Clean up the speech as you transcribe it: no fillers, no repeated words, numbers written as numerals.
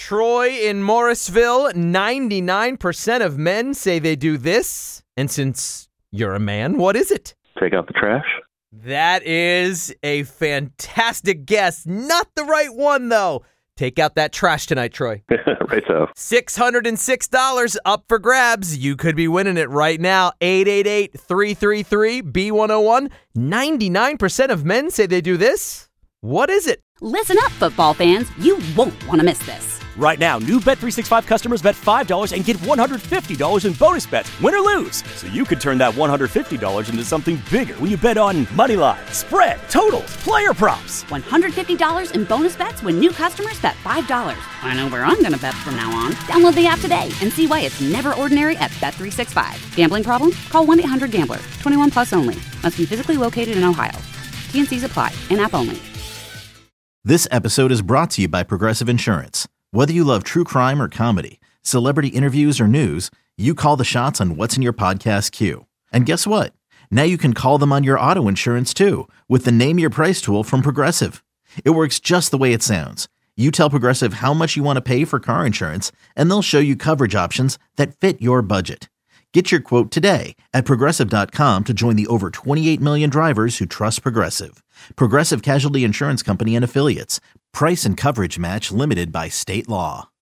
Troy in Morrisville, 99% of men say they do this. And since you're a man, what is it? Take out the trash. That is a fantastic guess. Not the right one, though. Take out that trash tonight, Troy. Right so. $606 up for grabs. You could be winning it right now. 888-333-B101. 99% of men say they do this. What is it? Listen up, football fans. You won't want to miss this. Right now, new Bet365 customers bet $5 and get $150 in bonus bets, win or lose. So you could turn that $150 into something bigger when you bet on money line, spread, totals, player props. $150 in bonus bets when new customers bet $5. I know where I'm going to bet from now on. Download the app today and see why it's never ordinary at Bet365. Gambling problem? Call 1-800-GAMBLER. 21 plus only. Must be physically located in Ohio. T&Cs apply. In-app only. This episode is brought to you by Progressive Insurance. Whether you love true crime or comedy, celebrity interviews or news, you call the shots on what's in your podcast queue. And guess what? Now you can call them on your auto insurance too with the Name Your Price tool from Progressive. It works just the way it sounds. You tell Progressive how much you want to pay for car insurance, and they'll show you coverage options that fit your budget. Get your quote today at Progressive.com to join the over 28 million drivers who trust Progressive. Progressive Casualty Insurance Company and Affiliates. Price and coverage match limited by state law.